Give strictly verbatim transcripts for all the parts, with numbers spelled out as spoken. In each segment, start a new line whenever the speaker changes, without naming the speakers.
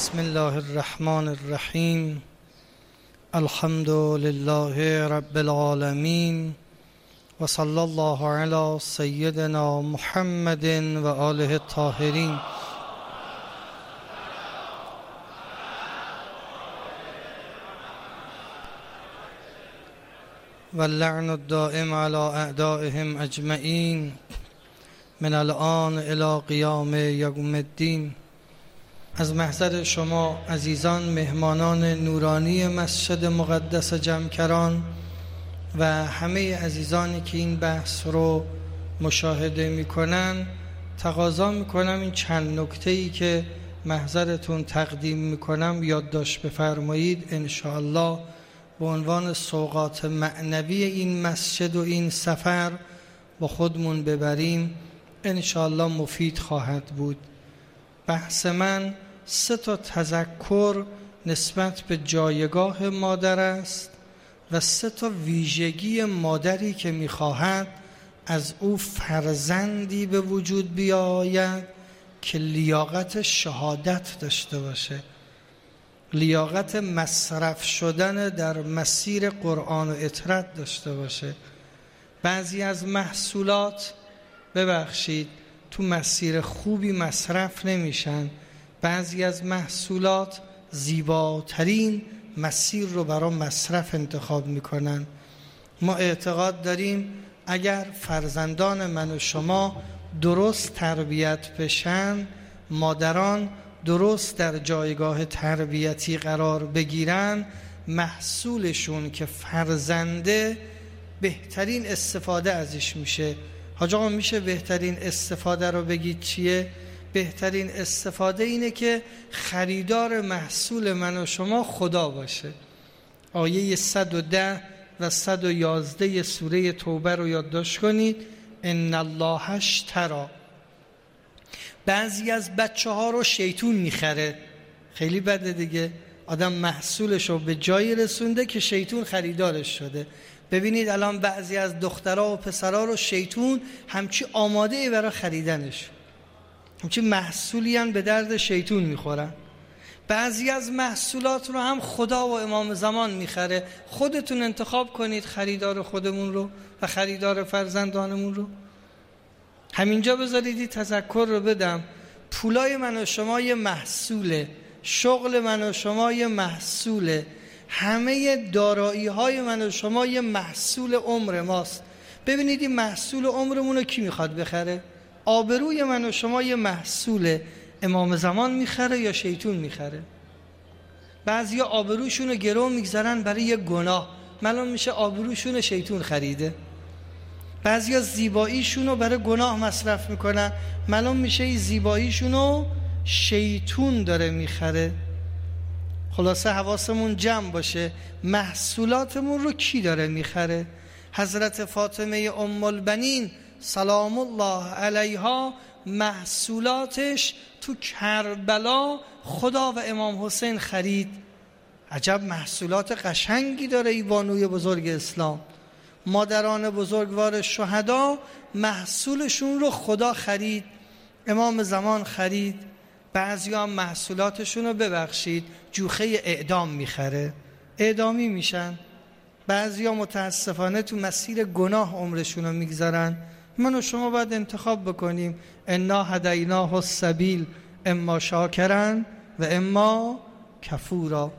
بسم الله الرحمن الرحیم. الحمد لله رب العالمین و صلی الله علی سیدنا محمد و آله الطاهرین. و اللعن الدائم علی اعدائهم اجمعین من الآن الی قیام یوم الدین. از محضر شما عزیزان مهمانان نورانی مسجد مقدس جمکران و همه عزیزانی که این بحث رو مشاهده میکنن تقاضا میکنم این چند نکته‌ای که محضرتون تقدیم میکنم یادداشت بفرمایید، انشاءالله به عنوان سوغات معنوی این مسجد و این سفر با خودمون ببریم، انشاءالله مفید خواهد بود. بحث من سه تا تذکر نسبت به جایگاه مادر است و سه تا ویژگی مادری که می‌خواهد از او فرزندی به وجود بیاید که لیاقت شهادت داشته باشه، لیاقت مصرف شدن در مسیر قرآن و اطرت داشته باشه. بعضی از محصولات ببخشید تو مسیر خوبی مصرف نمیشن، بعضی از محصولات زیباترین مسیر رو برای مصرف انتخاب میکنن. ما اعتقاد داریم اگر فرزندان من و شما درست تربیت بشن، مادران درست در جایگاه تربیتی قرار بگیرن، محصولشون که فرزنده بهترین استفاده ازش میشه. حاج آقا میشه بهترین استفاده رو بگید چیه؟ بهترین استفاده اینه که خریدار محصول من و شما خدا باشه. آیه صد و ده و صد و یازده سوره توبه رو یادداشت کنید. ان الله اشتری. بعضی از بچه ها رو شیطون میخره، خیلی بده دیگه. آدم محصولش رو به جایی رسونده که شیطون خریدارش شده. ببینید الان بعضی از دخترها و پسرها رو شیطون همچی آماده ای برای خریدنش، همچی محصولی هم به درد شیطون میخورن. بعضی از محصولات رو هم خدا و امام زمان میخره. خودتون انتخاب کنید خریدار خودمون رو و خریدار فرزندانمون رو. همینجا بذارید این تذکر رو بدم، پولای من و شما یه محصوله، شغل من و شما یه محصوله، همه دارایی های من و شما یه محصول عمر ماست. ببینید این محصول عمرمون رو کی میخواد بخره؟ آبروی من و شما یه محصوله، امام زمان میخره یا شیطون میخره؟ بعضیا آبروشون رو گرو میگذارن برای یه گناه، معلوم میشه آبروشون شیطون خریده. بعضیا زیباییشون رو برای گناه مصرف میکنن، معلوم میشه این زیباییشون رو شیطون داره میخره. خلاصه حواسمون جمع باشه محصولاتمون رو کی داره میخره. حضرت فاطمه ام البنین سلام الله علیها محصولاتش تو کربلا خدا و امام حسین خرید. عجب محصولات قشنگی داره ای بانوی بزرگ اسلام. مادران بزرگوار شهدا محصولشون رو خدا خرید، امام زمان خرید. بعضی هم محصولاتشون رو ببخشید جوخه اعدام میخره، اعدامی میشن. بعضی ها متاسفانه تو مسیر گناه عمرشون رو میگذارن. من و شما باید انتخاب بکنیم. انا هدیناه السبیل اما شاکرا و اما کفورا.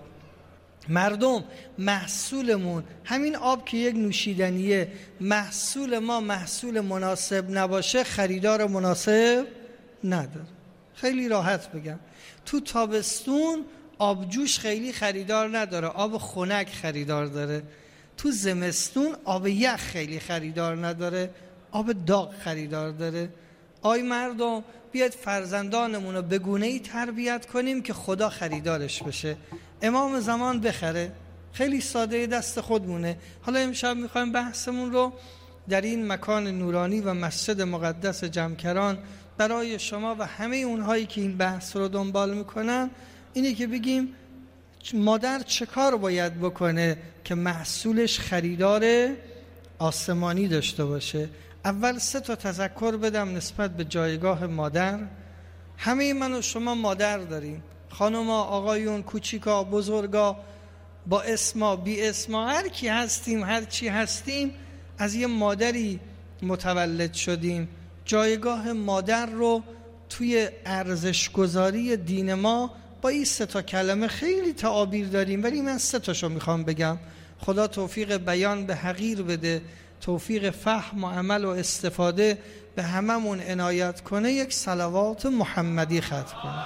مردم محصولمون همین آب که یک نوشیدنیه، محصول ما محصول مناسب نباشه خریدار مناسب نداره. خیلی راحت بگم، تو تابستون آبجوش خیلی خریدار نداره، آب خنک خریدار داره. تو زمستون آب یخ خیلی خریدار نداره، آب داغ خریدار داره. آی مردم بیاید فرزندانمون رو به گونه‌ای تربیت کنیم که خدا خریدارش بشه، امام زمان بخره. خیلی ساده، دست خودمونه. حالا امشب میخوایم بحثمون رو در این مکان نورانی و مسجد مقدس جمکران برای شما و همه اونهایی که این بحث رو دنبال میکنن اینه که بگیم مادر چه کار باید بکنه که محصولش خریدار آسمانی داشته باشه. اول سه تا تذکر بدم نسبت به جایگاه مادر. همه من و شما مادر داریم. خانوما، آقایون، کوچیکا، بزرگا، با اسما، بی اسما، هر کی هستیم، هر چی هستیم، از یه مادری متولد شدیم. جایگاه مادر رو توی ارزشگذاری دین ما با این سه تا کلمه خیلی تعابیر داریم، ولی من سه تاشو میخوام بگم. خدا توفیق بیان به حقیر بده، توفیق فهم و عمل و استفاده به هممون عنایت کنه. یک صلوات محمدی ختم کنه.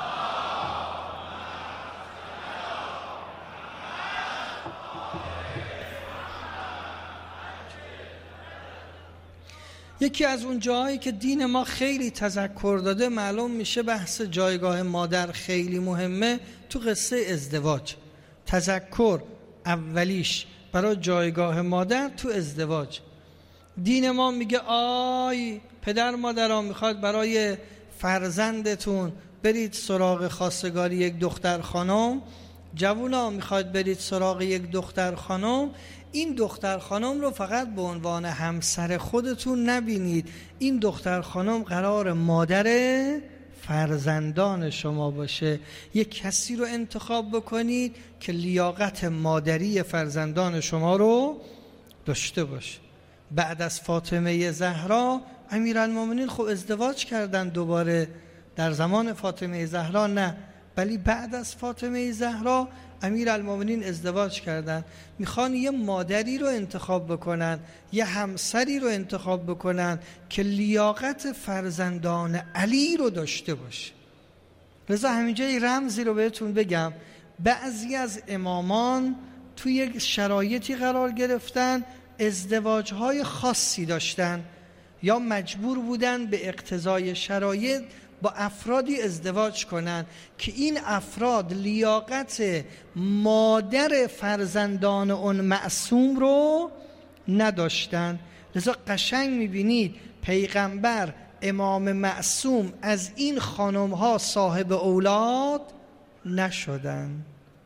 یکی از اون جاهایی که دین ما خیلی تذکر داده، معلوم میشه بحث جایگاه مادر خیلی مهمه تو قصه ازدواج. تذکر اولیش برای جایگاه مادر تو ازدواج. دین ما میگه آی پدر مادران میخواد برای فرزندتون برید سراغ خواستگاری یک دختر خانم، جوونا میخواد برید سراغ یک دختر خانم، این دختر خانم رو فقط به عنوان همسر خودتون نبینید، این دختر خانم قرار مادر فرزندان شما باشه. یک کسی رو انتخاب بکنید که لیاقت مادری فرزندان شما رو داشته باشه. بعد از فاطمه زهرا امیرالمومنین خب ازدواج کردن دوباره. در زمان فاطمه زهرا نه، ولی بعد از فاطمه زهرا امیرالمومنین ازدواج کردن. میخوان یه مادری رو انتخاب بکنن، یه همسری رو انتخاب بکنن که لیاقت فرزندان علی رو داشته باشه. لذا همینجا یه رمزی رو بهتون بگم. بعضی از امامان توی یک شرایطی قرار گرفتن، ازدواجهای خاصی داشتن یا مجبور بودن به اقتضای شرایط با افرادی ازدواج کنن که این افراد لیاقت مادر فرزندان اون معصوم رو نداشتن. لذا قشنگ میبینید پیغمبر امام معصوم از این خانم ها صاحب اولاد نشدن.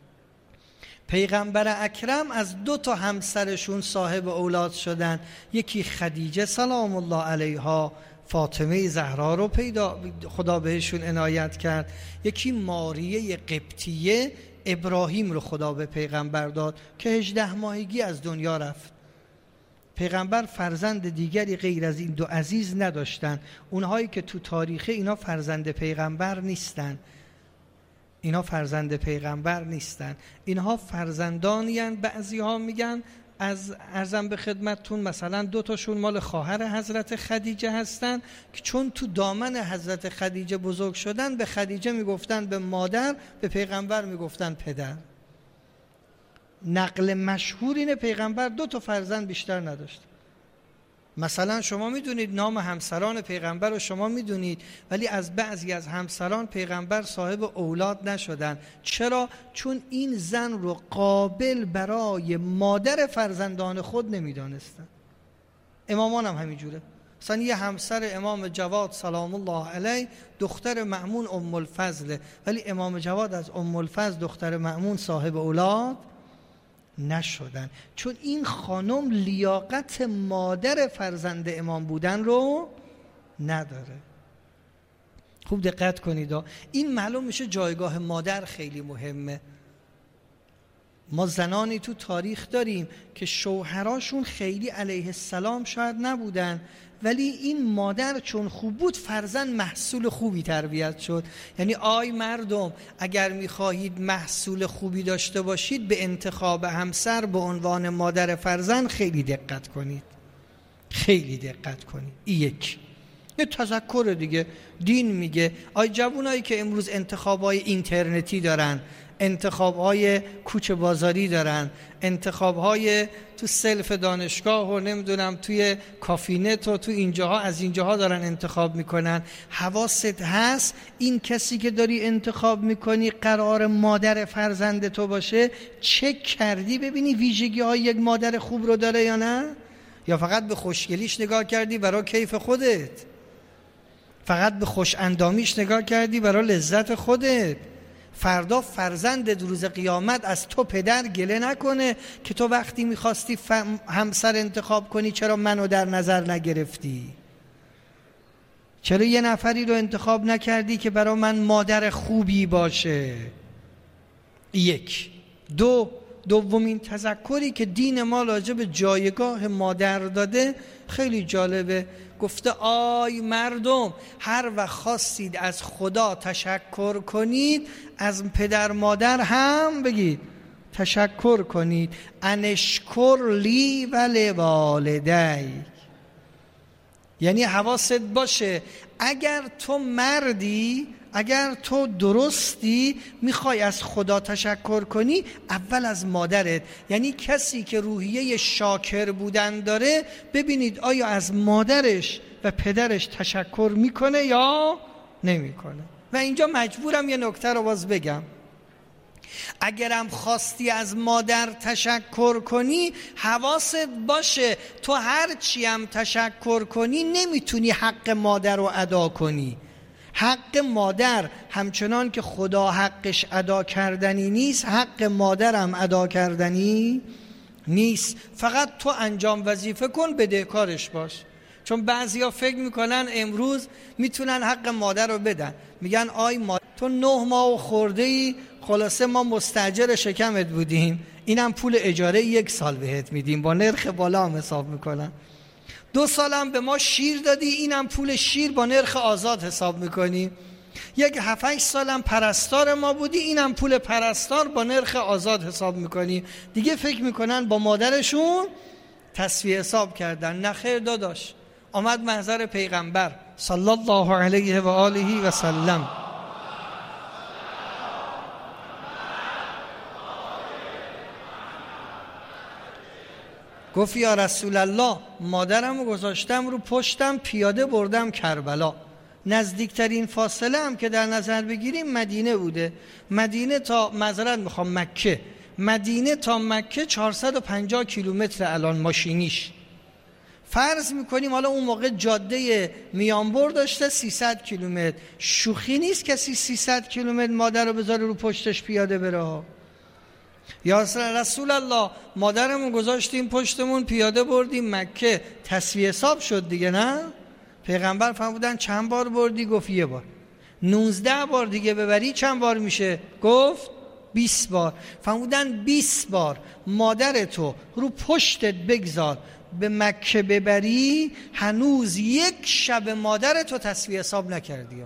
پیغمبر اکرم از دو تا همسرشون صاحب اولاد شدن. یکی خدیجه سلام الله علیها، فاطمه زهرا رو پیدا خدا بهشون عنایت کرد. یکی ماریه قبطیه، ابراهیم رو خدا به پیغمبر داد که هجده ماهگی از دنیا رفت. پیغمبر فرزند دیگری غیر از این دو عزیز نداشتن. اونهایی که تو تاریخ اینا فرزند پیغمبر نیستن، اینا فرزند پیغمبر نیستن، اینها فرزندانی هستند. بعضی ها میگن از ارزم به خدمتتون مثلا دو تاشون مال خواهر حضرت خدیجه هستن که چون تو دامن حضرت خدیجه بزرگ شدن به خدیجه میگفتن به مادر، به پیغمبر میگفتن پدر. نقل مشهور اینه پیغمبر دو تا فرزند بیشتر نداشت. مثلا شما میدونید نام همسران پیغمبر رو شما میدونید، ولی از بعضی از همسران پیغمبر صاحب اولاد نشدن. چرا؟ چون این زن رو قابل برای مادر فرزندان خود نمیدانستن. امامان هم همینجوره. مثلا یه همسر امام جواد سلام الله علیه دختر مأمون ام الفضل، ولی امام جواد از ام الفضل دختر مأمون صاحب اولاد نشدن، چون این خانم لیاقت مادر فرزند امام بودن رو نداره. خوب دقت کنید، این معلوم میشه جایگاه مادر خیلی مهمه. ما زنانی تو تاریخ داریم که شوهراشون خیلی علیه السلام شاید نبودن، ولی این مادر چون خوب بود فرزند محصول خوبی تربیت شد. یعنی آی مردم، اگر میخواهید محصول خوبی داشته باشید به انتخاب همسر به عنوان مادر فرزند خیلی دقت کنید، خیلی دقت کنید. یک یه تذکر دیگه دین میگه آی جوانایی که امروز انتخابای اینترنتی دارن، انتخاب‌های کوچه بازاری دارن، انتخاب‌های تو سلف دانشگاه و نمیدونم توی کافینت و تو اینجاها از اینجاها دارن انتخاب میکنن، حواست هست این کسی که داری انتخاب میکنی قرار مادر فرزند تو باشه؟ چک کردی ببینی ویژگی های یک مادر خوب رو داره یا نه؟ یا فقط به خوشگلیش نگاه کردی برای کیف خودت؟ فقط به خوش اندامیش نگاه کردی برای لذت خودت؟ فردا فرزند روز قیامت از تو پدر گله نکنه که تو وقتی میخواستی همسر انتخاب کنی چرا منو در نظر نگرفتی؟ چرا یه نفری رو انتخاب نکردی که برای من مادر خوبی باشه؟ یک. دو، دومین تذکری که دین ما راجع به جایگاه مادر داده خیلی جالبه. گفته آی مردم، هر وقت خواستید از خدا تشکر کنید، از پدر مادر هم بگید تشکر کنید. انشکر لی و لوالدی. یعنی حواست باشه اگر تو مردی، اگر تو درستی، میخوای از خدا تشکر کنی، اول از مادرت. یعنی کسی که روحیه شاکر بودن داره، ببینید آیا از مادرش و پدرش تشکر میکنه یا نمیکنه. و اینجا مجبورم یه نکته رو باز بگم. اگرم خواستی از مادر تشکر کنی، حواست باشه تو هر چی هم تشکر کنی نمیتونی حق مادر رو ادا کنی. حق مادر همچنان که خدا حقش ادا کردنی نیست، حق مادرم ادا کردنی نیست. فقط تو انجام وظیفه کن، بدهکارش باش. چون بعضیا فکر میکنن امروز میتونن حق مادر رو بدن. میگن آی مادر تو نه ماه خورده ای، خلاصه ما مستاجر شکمت بودیم، اینم پول اجاره یک سال بهت میدیم، با نرخ بالا هم حساب میکنن. دو سالم به ما شیر دادی، اینم پول شیر با نرخ آزاد حساب میکنی. یک هفت هشت سالم پرستار ما بودی، اینم پول پرستار با نرخ آزاد حساب میکنی. دیگه فکر میکنن با مادرشون تسویه حساب کردن. نخیر داداش. آمد محضر پیغمبر صلی الله علیه و آله و سلم. گفت یا رسول الله، مادرم رو گذاشتم رو پشتم، پیاده بردم کربلا. نزدیکترین فاصله هم که در نظر بگیریم مدینه بوده. مدینه تا معذرت میخوام مکه مدینه تا مکه چهارصد و پنجاه کیلومتر الان ماشینیش. فرض میکنیم حالا اون موقع جاده میانبر داشته سیصد کیلومتر. شوخی نیست کسی سیصد کیلومتر مادر رو بذاره رو پشتش پیاده بره. یا رسول الله، مادرمون گذاشتیم پشتمون، پیاده بردیم مکه، تسویه حساب شد دیگه نه؟ پیغمبر فرمودن چند بار بردی؟ گفت یه بار. نوزده بار دیگه ببری چند بار میشه؟ گفت بیست بار. فرمودن بیست بار مادرتو رو پشتت بگذار به مکه ببری، هنوز یک شب مادرتو تسویه حساب نکردی.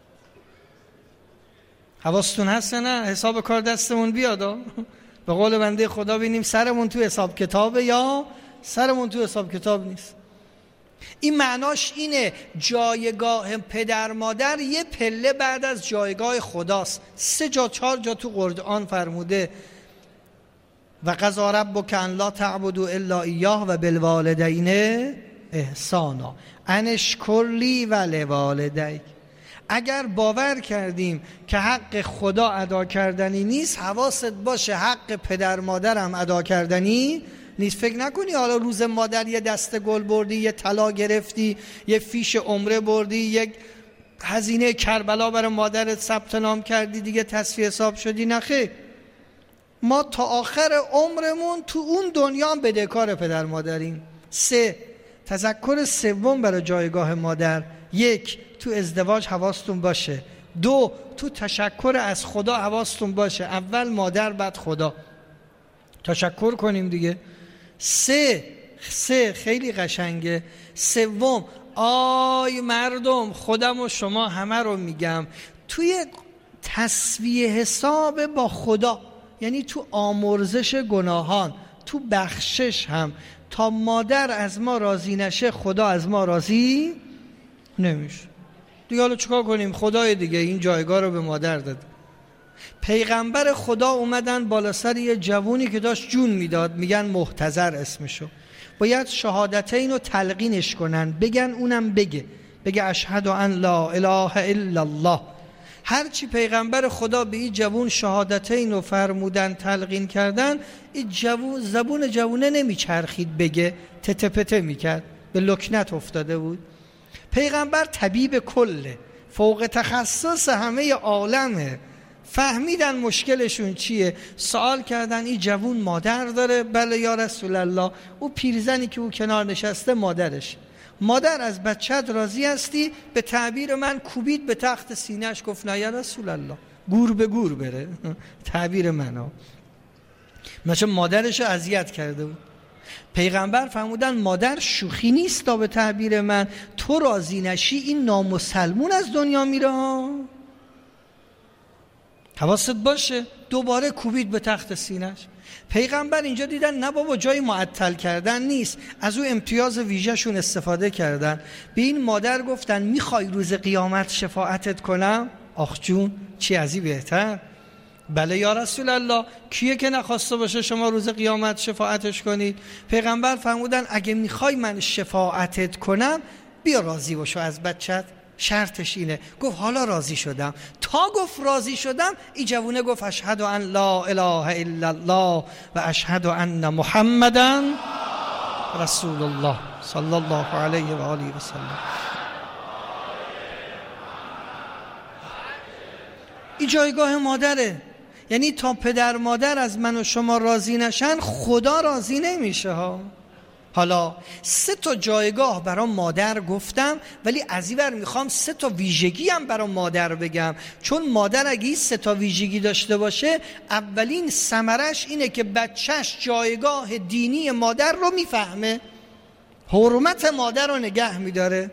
حواستون هست نه؟ حساب کار دستمون بیادا. به قول بنده خدا بینیم سرمون تو حساب کتابه یا سرمون تو حساب کتاب نیست. این معناش اینه جایگاه پدر مادر یه پله بعد از جایگاه خداست. سه جا چهار جا تو قرآن فرموده و قضا ربک ان لا تعبدوا الا ایاه و بالوالدین احسانا ان اشکر لی و لوالدیک. اگر باور کردیم که حق خدا ادا کردنی نیست، حواست باشه حق پدر مادرم ادا کردنی نیست. فکر نکنی حالا روز مادر یه دسته گل بردی، یه طلا گرفتی، یه فیش عمره بردی، یک هزینه کربلا برای مادرت ثبت نام کردی دیگه تسویه حساب شدی. نخیر، ما تا آخر عمرمون تو اون دنیا هم بدهکار پدر مادریم. سه، تذکر سوم برای جایگاه مادر. یک، تو ازدواج حواستون باشه. دو، تو تشکر از خدا حواستون باشه. اول مادر بعد خدا. تشکر کنیم دیگه. سه، سه خیلی قشنگه. سوم، آی مردم، خودم و شما همه رو میگم، توی تسویه حساب با خدا، یعنی تو آمرزش گناهان، تو بخشش هم، تا مادر از ما راضی نشه خدا از ما راضی نمیشه دیگه. حالا چیکار کنیم؟ خدای دیگه این جایگاه رو به مادر داد. پیغمبر خدا اومدن بالا سر یه جوونی که داشت جون میداد، میگن محتضر اسمشو، باید شهادتین رو تلقینش کنن، بگن اونم بگه بگه اشهد ان لا اله الا الله. هرچی پیغمبر خدا به این جوون شهادتین رو فرمودن تلقین کردن، این جوون زبون جوونه نمیچرخید بگه، تته پته میکرد، به لکنت افتاده بود. پیغمبر طبیب کله، فوق تخصص همه عالمه. فهمیدن مشکلشون چیه، سوال کردن این جوون مادر داره؟ بله یا رسول الله. او پیرزنی که او کنار نشسته مادرش. مادر از بچت راضی هستی؟ به تعبیر من کوبید به تخت سینه‌اش، گفت نه یا رسول الله، گور به گور بره. تعبیر من ها. مثلا مادرش رو اذیت کرده بود، پیغمبر فرمودن مادر شوخی نیست، تا به تعبیر من تو راضی نشی این نامسلمون از دنیا میره. حواست باشه. دوباره کوبید به تخت سینش. پیغمبر اینجا دیدن نه بابا جای معطل کردن نیست، از او امتیاز ویژه‌شون استفاده کردن. به این مادر گفتن میخوای روز قیامت شفاعتت کنم؟ آخ جون چی ازی بهتر. بله یا رسول الله، کیه که نخواسته باشه شما روز قیامت شفاعتش کنید؟ پیغمبر فرمودن اگه میخوای من شفاعتت کنم بیا راضی باشو از بچت، شرطش اینه. گفت حالا راضی شدم. تا گفت راضی شدم این جوونه گفت اشهد ان لا اله الا الله و اشهد ان محمدا رسول الله صلی الله علیه و آله و سلم. این جایگاه مادره. یعنی تا پدر مادر از من و شما راضی نشن خدا راضی نمیشه ها. حالا سه تا جایگاه برای مادر گفتم، ولی از این ور میخوام سه تا ویژگی هم برای مادر بگم، چون مادر اگه این سه تا ویژگی داشته باشه اولین ثمرش اینه که بچهش جایگاه دینی مادر رو میفهمه، حرمت مادر رو نگه میداره.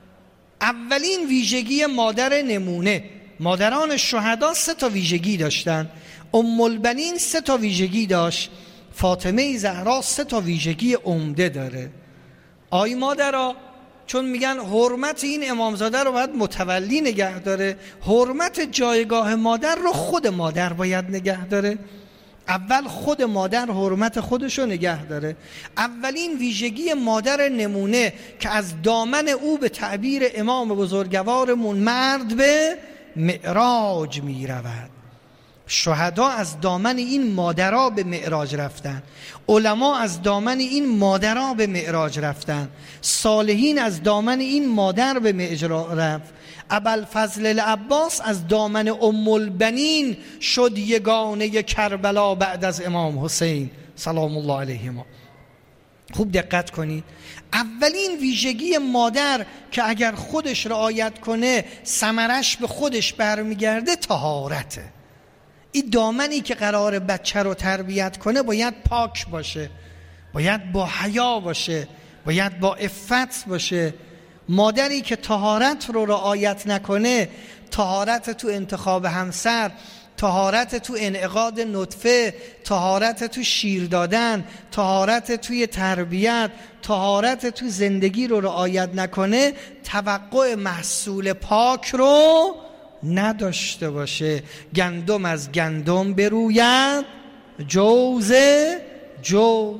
اولین ویژگی مادر نمونه. مادران شهدا سه تا ویژگی داشتن. ام البنین سه تا ویژگی داشت. فاطمه زهرا سه تا ویژگی عمده داره. آی مادرها، چون میگن حرمت این امامزاده رو باید متولی نگه داره، حرمت جایگاه مادر رو خود مادر باید نگه داره. اول خود مادر حرمت خودش رو نگه داره. اولین ویژگی مادر نمونه که از دامن او به تعبیر امام بزرگوارمون مرد به معراج می رود. شهدا از دامن این مادرها به معراج رفتن، علما از دامن این مادرها به معراج رفتن، صالحین از دامن این مادر به معراج رفت. ابوالفضل العباس از دامن ام البنین شد یگانه کربلا بعد از امام حسین سلام الله علیهما. خوب دقت کنید. اولین ویژگی مادر که اگر خودش رعایت کنه ثمرش به خودش برمیگرده طهارته. این دامنی که قرار بچه رو تربیت کنه باید پاک باشه، باید با حیا باشه، باید با عفت باشه. مادری که طهارت رو رعایت نکنه، طهارت تو انتخاب همسر، طهارت تو انعقاد نطفه، طهارت تو شیر دادن، طهارت توی تربیت، طهارت تو زندگی رو رعایت نکنه، توقع محصول پاک رو نداشته باشه. گندم از گندم بروید، جوز جو.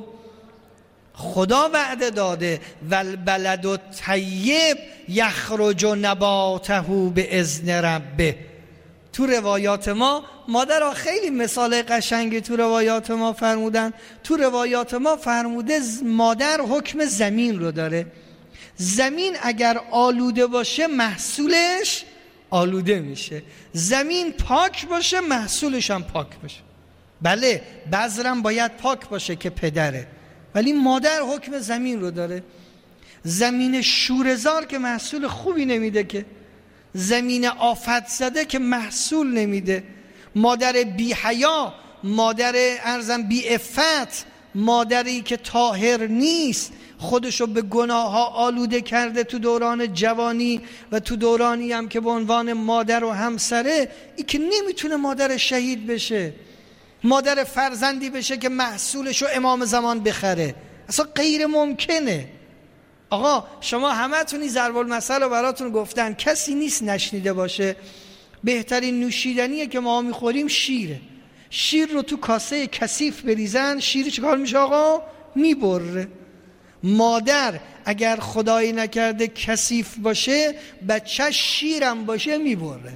خدا وعده داده والبلد الطیب یخرج نباته به اذن ربه. تو روایات ما مادرها خیلی مثال قشنگی تو روایات ما فرمودن. تو روایات ما فرموده مادر حکم زمین رو داره. زمین اگر آلوده باشه محصولش آلوده میشه، زمین پاک باشه محصولش هم پاک باشه. بله بذرم باید پاک باشه که پدره، ولی مادر حکم زمین رو داره. زمین شوره‌زار که محصول خوبی نمیده، که زمین آفت زده که محصول نمیده. مادر بی حیا، مادر ارزم بی عفت، مادری که طاهر نیست، خودشو به گناه ها آلوده کرده تو دوران جوانی و تو دورانی هم که به عنوان مادر و همسره، ای که نمیتونه مادر شهید بشه، مادر فرزندی بشه که محصولشو امام زمان بخره. اصلا غیر ممکنه. آقا شما همه تونی ضرب المثل رو براتون گفتن، کسی نیست نشنیده باشه. بهترین نوشیدنیه که ما میخوریم شیره. شیر رو تو کاسه کثیف بریزن، شیر چیکار میشه آقا؟ میبره. مادر اگر خدایی نکرده کثیف باشه، بچه شیرم باشه میبره.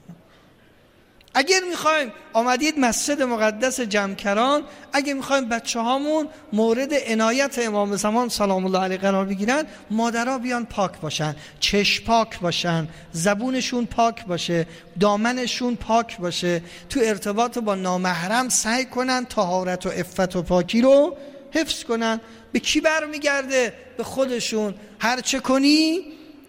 اگر میخوایم آمدید مسجد مقدس جمکران، اگر میخوایم بچه هامون مورد عنایت امام زمان سلام الله علیه قرار بگیرن، مادرها بیان پاک باشن، چشم پاک باشن، زبونشون پاک باشه، دامنشون پاک باشه، تو ارتباط با نامحرم سعی کنن طهارت و عفت و پاکی رو حفظ کنن. به کی برمیگرده؟ به خودشون. هر چه کنی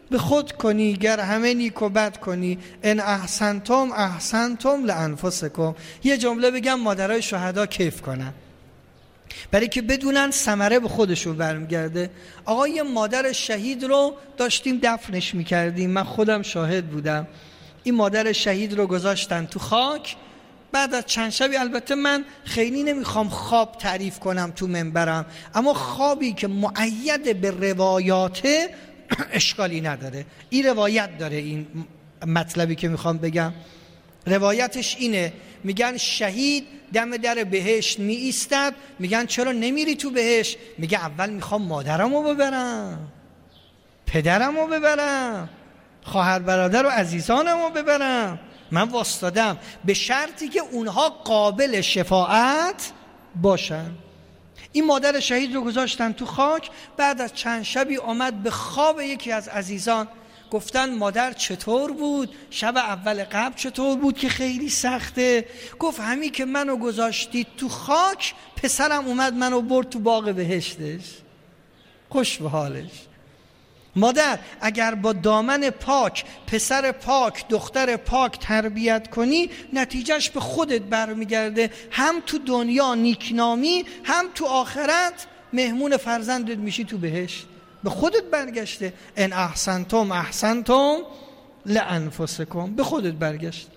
به خود کنی گر همه نیک و بد کنی، ان احسنتم احسنتم لانفسکم. یه جمله بگم مادرای شهدا کیف کنن، برای که بدونن ثمره به خودشون برمیگرده. آقا یه مادر شهید رو داشتیم دفنش میکردیم، من خودم شاهد بودم. این مادر شهید رو گذاشتن تو خاک. بعد از چند شبی، البته من خیلی نمیخوام خواب تعریف کنم تو منبرم، اما خوابی که مؤید به روایاته اشکالی نداره. این روایت داره، این مطلبی که میخوام بگم روایتش اینه. میگن شهید دم در بهشت می ایستد، میگن چرا نمیری تو بهشت؟ میگه اول میخوام مادرمو ببرم، پدرمو ببرم، خواهر برادر و عزیزانمو ببرم. من واسطادم به شرطی که اونها قابل شفاعت باشن. این مادر شهید رو گذاشتن تو خاک. بعد از چند شبی آمد به خواب یکی از عزیزان. گفتن مادر چطور بود؟ شب اول قبل چطور بود که خیلی سخته؟ گفت همین که منو گذاشتید تو خاک، پسرم اومد منو برد تو باغ بهشتش. خوش به حالش. مادر اگر با دامن پاک پسر پاک دختر پاک تربیت کنی، نتیجهش به خودت برمیگرده. هم تو دنیا نیکنامی، هم تو آخرت مهمون فرزندت میشی تو بهشت. به خودت برگشته. ان احسنتم احسنتم لانفسکم، به خودت برگشت.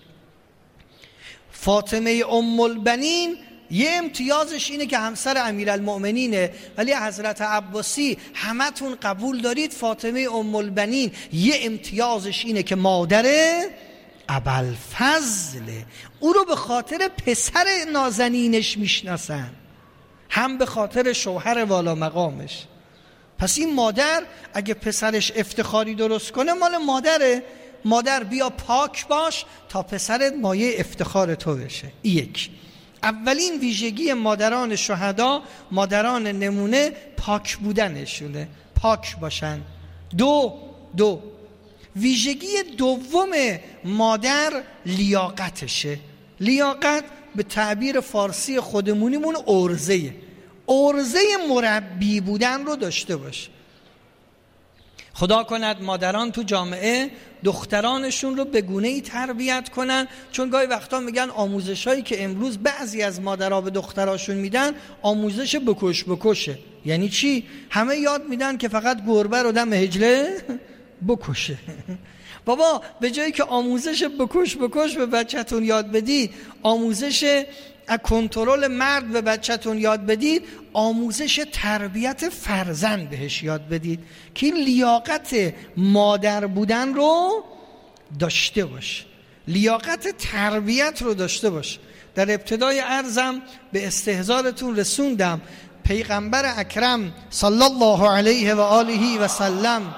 فاطمه ام البنین یه امتیازش اینه که همسر امیرالمؤمنینه، ولی حضرت عباسی همتون قبول دارید فاطمه ام البنین یه امتیازش اینه که مادر ابوالفضله. او رو به خاطر پسر نازنینش میشناسن، هم به خاطر شوهر والا مقامش. پس این مادر اگه پسرش افتخاری درست کنه مال مادره. مادر بیا پاک باش تا پسرت مایه افتخار تو بشه. یک. اولین ویژگی مادران شهدا، مادران نمونه، پاک بودنشونه، پاک باشن. دو دو ویژگی دوم مادر لیاقتشه. لیاقت به تعبیر فارسی خودمونیمون ارزه ارزه مربی بودن رو داشته باش. خدا کند مادران تو جامعه دخترانشون رو به گونه‌ای تربیت کنن، چون گاهی وقتا میگن آموزشایی که امروز بعضی از مادرها به دختراشون میدن آموزش بکش بکشه. یعنی چی؟ همه یاد میدن که فقط گربه رو دم حجله بکشه. بابا به جایی که آموزش بکش بکش به بچه‌تون یاد بدید، آموزش از کنترل مرد به بچه‌تون یاد بدید، آموزش تربیت فرزند بهش یاد بدید که این لیاقت مادر بودن رو داشته باش، لیاقت تربیت رو داشته باش. در ابتدای عرضم به استحضارتون رسوندم پیغمبر اکرم صلی الله علیه و آله و سلم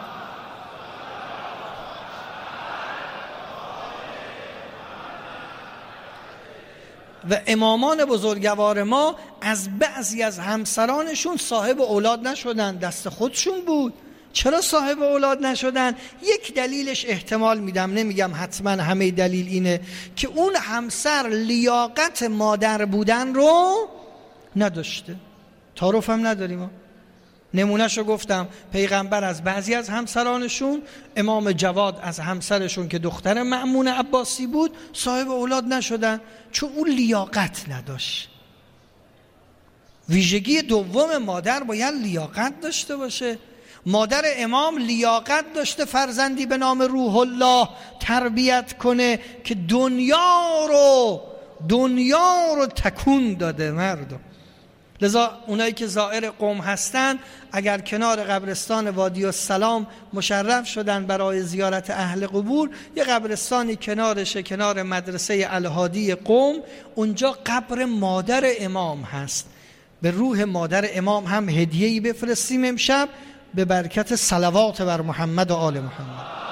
و امامان بزرگوار ما از بعضی از همسرانشون صاحب اولاد نشدن، دست خودشون بود. چرا صاحب اولاد نشدن؟ یک دلیلش احتمال میدم، نمیگم حتما همه دلیل اینه که اون همسر لیاقت مادر بودن رو نداشته. تعارف هم نداریم. نمونهشو گفتم، پیغمبر از بعضی از همسرانشون، امام جواد از همسرشون که دختر مأمون عباسی بود، صاحب اولاد نشدن چون اون لیاقت نداشت. ویژگی دوم مادر باید لیاقت داشته باشه. مادر امام لیاقت داشته فرزندی به نام روح الله تربیت کنه که دنیا رو دنیا رو تکون داده مردم. لذا اونایی که زائر قم هستن اگر کنار قبرستان وادی السلام مشرف شدن برای زیارت اهل قبور، یه قبرستانی کنارشه، کنار مدرسه الهادی قم، اونجا قبر مادر امام هست. به روح مادر امام هم هدیه‌ای بفرستیم امشب به برکت صلوات بر محمد و آل محمد.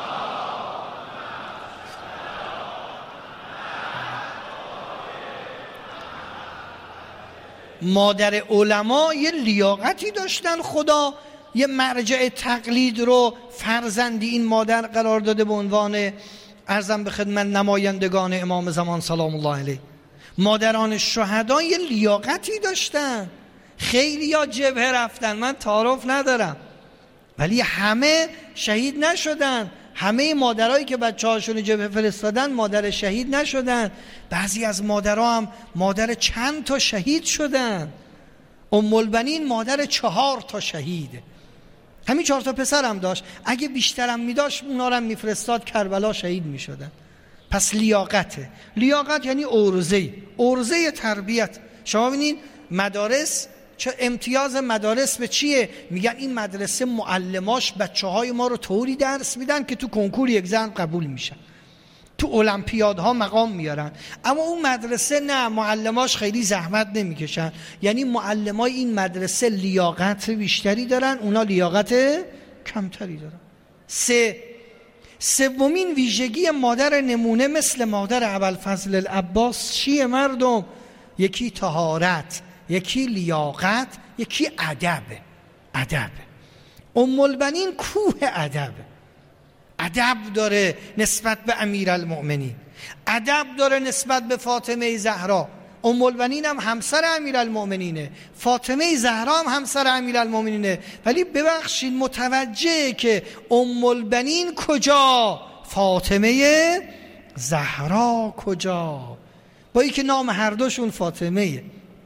مادر علما یه لیاقتی داشتن، خدا یه مرجع تقلید رو فرزندی این مادر قرار داده به عنوان عرضم به خدمت نمایندگان امام زمان سلام الله علیه. مادران شهدا یه لیاقتی داشتن. خیلی ها جبهه رفتن، من تعارف ندارم، ولی همه شهید نشدن. همه مادرایی که بچه‌هاشون جبهه فرستادن مادر شهید نشدن. بعضی از مادرها هم مادر چند تا شهید شدن. ام البنین مادر چهار تا شهیده. همین چهار تا پسر هم داشت. اگه بیشترم میداشت اونا رو هم میفرستاد کربلا، شهید میشدن. پس لیاقته. لیاقت یعنی عرضه، عرضه تربیت. شما ببینید مدارس چه امتیاز مدارس به چیه؟ میگن این مدرسه معلماش بچه‌های ما رو طوری درس میدن که تو کنکور یک زن قبول میشن، تو المپیادها مقام میارن. اما اون مدرسه نه، معلماش خیلی زحمت نمیکشن. یعنی معلمای این مدرسه لیاقت بیشتری دارن، اونا لیاقت کمتری دارن. سه سومین ویژگی مادر نمونه مثل مادر ابوالفضل العباس چیه مردم؟ یکی طهارت، یکی لیاقت، یکی ادب. ادب. ام البنین کوه ادب. ادب داره نسبت به امیرالمؤمنین، ادب داره نسبت به فاطمه زهرا. ام البنین هم همسر امیرالمؤمنینه، فاطمه زهرا هم همسر امیرالمؤمنینه. ولی ببخشید متوجه که ام البنین کجا، فاطمه زهرا کجا، با اینکه نام هر دوشون فاطمه.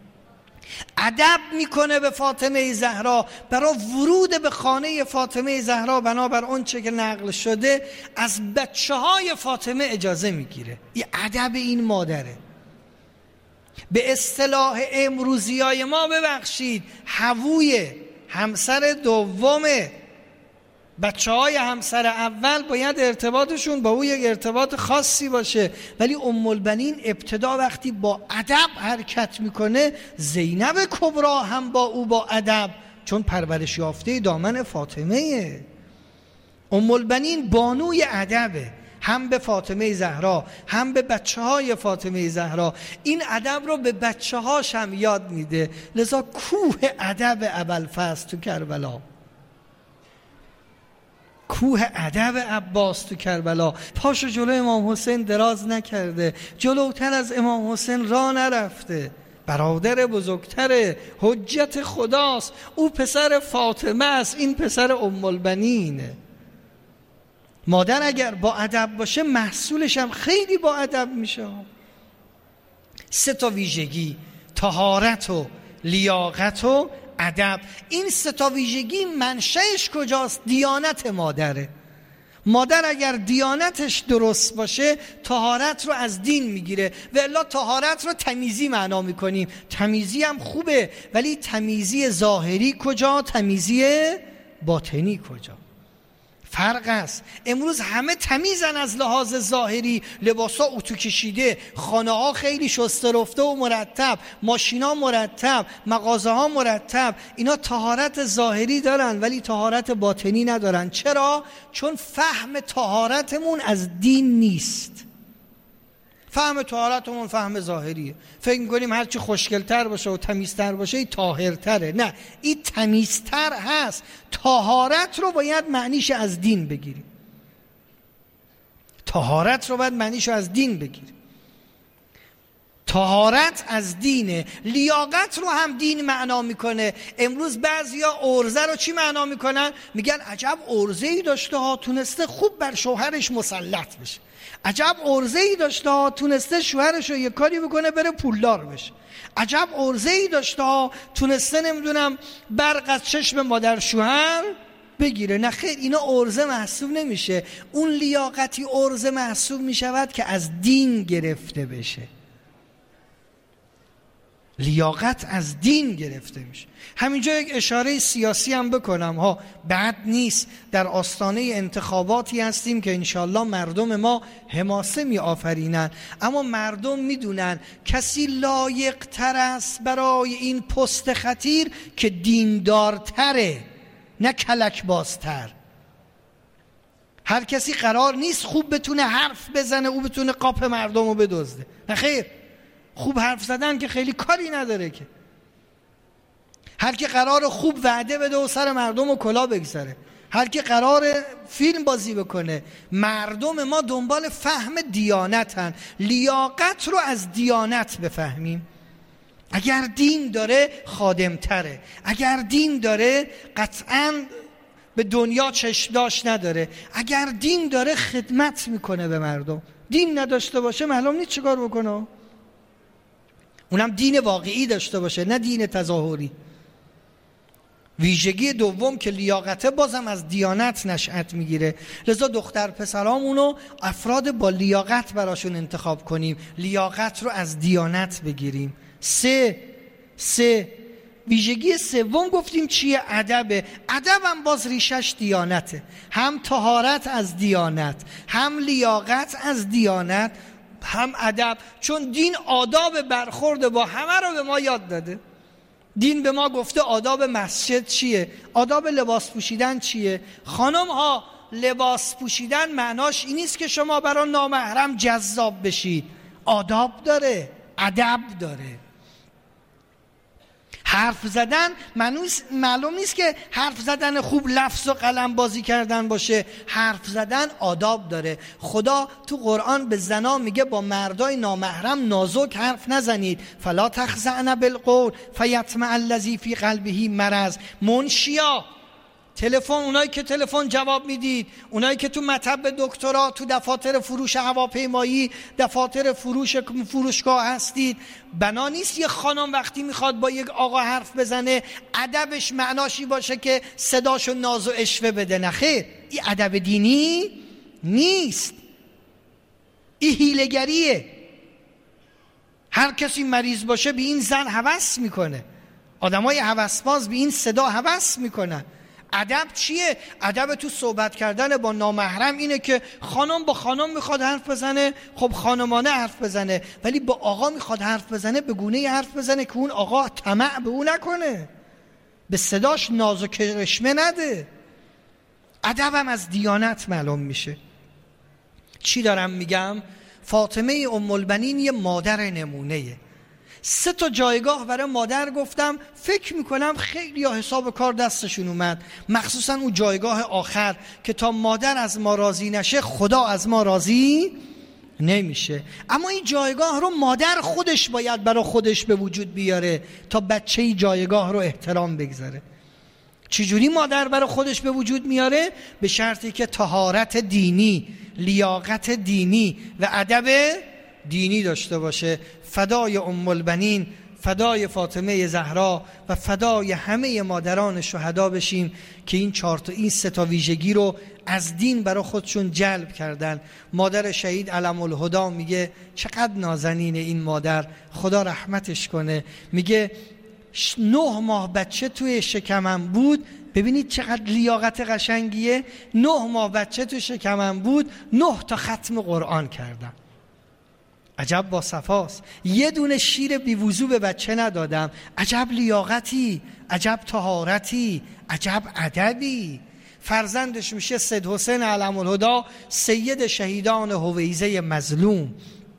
ادب میکنه به فاطمه زهرا. برای ورود به خانه فاطمه زهرا بنابر اون چه که نقل شده از بچه های فاطمه اجازه میگیره. این ادب این مادره. به اصطلاح امروزی های ما ببخشید حووی همسر دومه. بچه های همسر اول باید ارتباطشون با او یک ارتباط خاصی باشه، ولی ام البنین ابتدا وقتی با ادب حرکت میکنه، زینب کبرا هم با او با ادب، چون پرورش یافته دامن فاطمه. ام البنین بانوی ادبه، هم به فاطمه زهرا هم به بچه های فاطمه زهرا. این ادب رو به بچه هاش هم یاد میده. لذا کوه ادب ابوالفضل تو کربلا، کوه ادب عباس تو کربلا. پاشو جلو امام حسین دراز نکرده، جلوتر از امام حسین راه نرفته. برادر بزرگتره، حجت خداست. او پسر فاطمه است، این پسر ام البنینه. مادر اگر با ادب باشه محصولش هم خیلی با ادب میشه. سه تا ویژگی، طهارت و لیاقت و ادب. این سه تا ویژگی منشأش کجاست؟ دیانت مادره. مادر اگر دیانتش درست باشه طهارت رو از دین میگیره. و الا طهارت رو تمیزی معنا میکنیم. تمیزی هم خوبه، ولی تمیزی ظاهری کجا؟ تمیزی باطنی کجا؟ فرق است. امروز همه تمیزن از لحاظ ظاهری، لباسا اتو کشیده، خانه ها خیلی شسته رفته و مرتب، ماشینا مرتب، مغازه ها مرتب. اینا طهارت ظاهری دارن ولی طهارت باطنی ندارن. چرا؟ چون فهم طهارتمون از دین نیست. فهم طهارتمون فهم ظاهریه. فکر می‌کنیم هرچی خوشگل‌تر باشه و تمیزتر باشه این طاهرتره. نه، این تمیزتر هست. طهارت رو باید معنیش از دین بگیریم. طهارت رو باید معنیش از دین بگیریم. طهارت از دینه. لیاقت رو هم دین معنا میکنه. امروز بعضیا عرضه رو چی معنا میکنن؟ میگن عجب عرضه‌ای داشته ها، تونسته خوب بر شوهرش مسلط بشه. عجب عرضه‌ای داشته ها، تونسته شوهرش رو یه کاری بکنه بره پولدار بشه. عجب عرضه‌ای داشته ها، تونسته نمیدونم برق از چشم مادر شوهر بگیره. نه خیر، اینا عرضه محسوب نمیشه. اون لیاقتی عرضه محسوب میشود که از دین گرفته بشه. لیاقت از دین گرفته میشه. همینجا یک اشاره سیاسی هم بکنم ها، بد نیست. در آستانه انتخاباتی هستیم که انشالله مردم ما حماسه می آفرینن، اما مردم میدونن کسی لایق تر است برای این پست خطیر که دیندارتره، نه کلک بازتر. هر کسی قرار نیست خوب بتونه حرف بزنه، او بتونه قاپ مردم رو بدزده. نه خیر، خوب حرف زدن که خیلی کاری نداره که. هر کی قرار خوب وعده بده و سر مردم و کلا بگذاره، هر کی قرار فیلم بازی بکنه. مردم ما دنبال فهم دیانتن. لیاقت رو از دیانت بفهمیم. اگر دین داره خادمتره، اگر دین داره قطعاً به دنیا چشم داشت نداره. اگر دین داره خدمت میکنه به مردم، دین نداشته باشه معلوم نیست چیکار بکنه. اونم دین واقعی داشته باشه، نه دین تظاهری. ویژگی دوم که لیاقته بازم از دیانت نشأت میگیره. لذا دختر پسرامونو افراد با لیاقت براشون انتخاب کنیم، لیاقت رو از دیانت بگیریم. سه سه ویژگی سوم گفتیم چیه؟ ادبه. ادب هم باز ریشش دیانته، هم طهارت از دیانت، هم لیاقت از دیانت، هم ادب. چون دین آداب برخورد با همه رو به ما یاد داده. دین به ما گفته آداب مسجد چیه، آداب لباس پوشیدن چیه. خانم ها، لباس پوشیدن معناش این نیست که شما برای نامحرم جذاب بشید، آداب داره، ادب داره. حرف زدن معلوم نیست که حرف زدن خوب لفظ و قلم بازی کردن باشه. حرف زدن آداب داره. خدا تو قرآن به زنا میگه با مردای نامحرم نازک حرف نزنید. فلا تخضعن بالقول فیطمع الذی فی قلبه مرض. منشیا، تلفن، اونایی که تلفن جواب میدید، اونایی که تو مطب دکترا، تو دفاتر فروش هواپیمایی، دفاتر فروش فروشگاه هستید، بنا نیست یه خانم وقتی میخواد با یک آقا حرف بزنه ادبش معناشی باشه که صداشو ناز و اشوه بده. نه خیر، این ادب دینی نیست، این حیله‌گریه. هر کسی مریض باشه به این زن هوس میکنه، آدمای هوسباز به این صدا هوس میکنن. ادب چیه؟ ادب تو صحبت کردن با نامحرم اینه که خانم با خانم میخواد حرف بزنه، خب خانمانه حرف بزنه، ولی با آقا میخواد حرف بزنه به گونه حرف بزنه که اون آقا طمع به اون نکنه، به صداش ناز و کرشمه نده. ادبم از دیانت معلوم میشه. چی دارم میگم؟ فاطمه ام البنین یه مادر نمونه‌ایه. سه تا جایگاه برای مادر گفتم، فکر میکنم خیلی ها حساب کار دستشون اومد، مخصوصا اون جایگاه آخر که تا مادر از ما راضی نشه خدا از ما راضی نمیشه. اما این جایگاه رو مادر خودش باید برای خودش به وجود بیاره تا بچه ای جایگاه رو احترام بگذاره. چجوری مادر برای خودش به وجود میاره؟ به شرطی که طهارت دینی، لیاقت دینی و ادب دینی داشته باشه. فدای ام البنین، فدای فاطمه زهرا و فدای همه مادران شهدا بشیم که این چهار تا این سه تا ویژگی رو از دین برای خودشون جلب کردن. مادر شهید علم الهدا میگه چقدر نازنین این مادر، خدا رحمتش کنه. میگه نه ماه بچه توی شکمم بود، ببینید چقدر لیاقت قشنگیه. نه ماه بچه توی شکمم بود، نه تا ختم قرآن کردم. عجب با صفاست. یه دونه شیر بی وضو به بچه ندادم. عجب لیاقتی، عجب طهارتی، عجب ادبی. فرزندش میشه سید حسین علم الهدا، سید شهیدان هویزه مظلوم.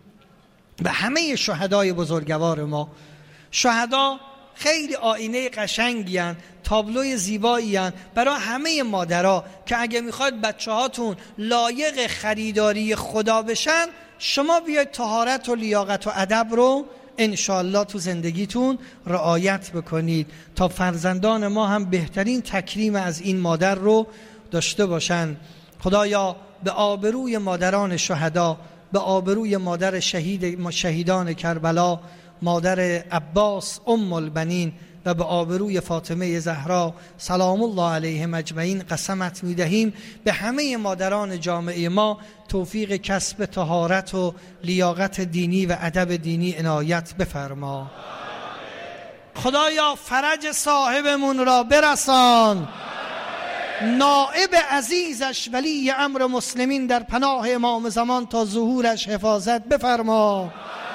و همه شهدای بزرگوار ما، شهدا خیلی آینه قشنگی هن، تابلوی زیبایی هن برای همه مادرها که اگه میخواید بچه هاتون لایق خریداری خدا بشن، شما بیاید طهارت و لیاقت و ادب رو انشاءالله تو زندگیتون رعایت بکنید تا فرزندان ما هم بهترین تکریم از این مادر رو داشته باشن. خدایا به آبروی مادران شهدا، به آبروی مادر شهید شهیدان کربلا، مادر عباس ام البنین، و به آبروی فاطمه زهرا سلام الله علیهم اجمعین قسمت میدهیم به همه مادران جامعه ما توفیق کسب طهارت و لیاقت دینی و ادب دینی عنایت بفرما. خدایا فرج صاحبمون را برسان، نائب عزیزش ولی امر مسلمین در پناه امام زمان تا ظهورش حفاظت بفرما.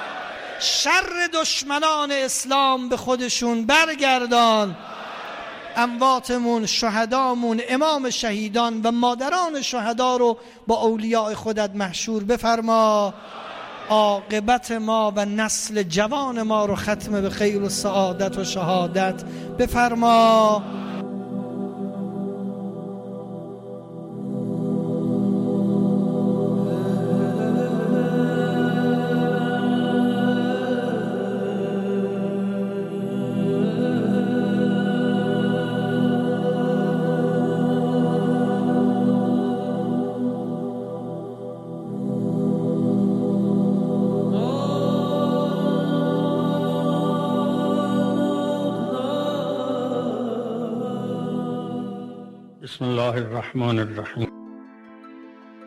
شر دشمنان اسلام به خودشون برگردان. امواتمون، شهدامون، امام شهیدان و مادران شهدا رو با اولیاء خودت محشور بفرما. عاقبت ما و نسل جوان ما رو ختم به خیر و سعادت و شهادت بفرما.
بسم الله الرحمن الرحیم.